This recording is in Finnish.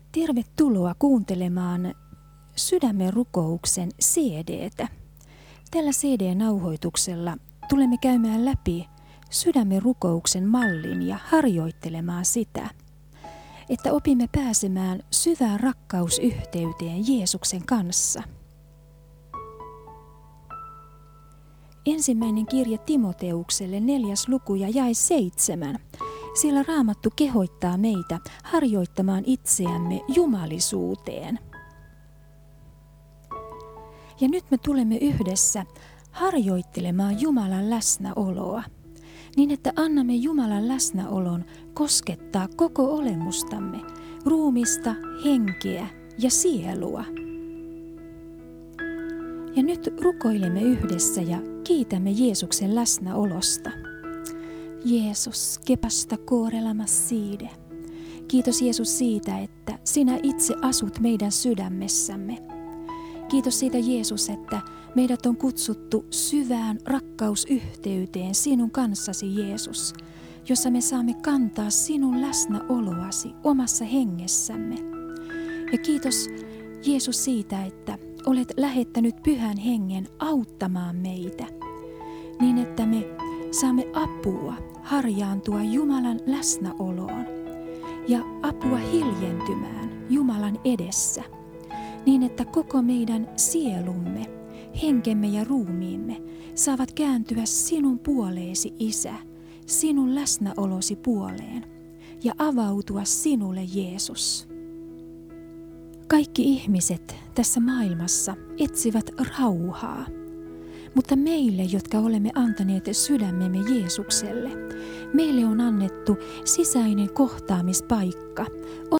Tervetuloa kuuntelemaan Sydämen rukouksen CD:tä. Tällä CD-nauhoituksella tulemme käymään läpi Sydämen rukouksen mallin ja harjoittelemaan sitä, että opimme pääsemään syvään rakkausyhteyteen Jeesuksen kanssa. Ensimmäinen kirje Timoteukselle 4. luku ja jae 7. Siellä Raamattu kehottaa meitä harjoittamaan itseämme jumalisuuteen. Ja nyt me tulemme yhdessä harjoittelemaan Jumalan läsnäoloa, niin että annamme Jumalan läsnäolon koskettaa koko olemustamme, ruumista, henkeä ja sielua. Ja nyt rukoilemme yhdessä ja kiitämme Jeesuksen läsnäolosta. Jeesus, kepasta koorelama siide. Kiitos Jeesus siitä, että sinä itse asut meidän sydämessämme. Kiitos siitä Jeesus, että meidät on kutsuttu syvään rakkausyhteyteen sinun kanssasi Jeesus, jossa me saamme kantaa sinun läsnäoloasi omassa hengessämme. Ja kiitos Jeesus siitä, että olet lähettänyt Pyhän Hengen auttamaan meitä, niin että me saamme apua harjaantua Jumalan läsnäoloon ja apua hiljentymään Jumalan edessä, niin että koko meidän sielumme, henkemme ja ruumiimme saavat kääntyä sinun puoleesi, Isä, sinun läsnäolosi puoleen ja avautua sinulle, Jeesus. Kaikki ihmiset tässä maailmassa etsivät rauhaa, mutta meille, jotka olemme antaneet sydämemme Jeesukselle, meille on annettu sisäinen kohtaamispaikka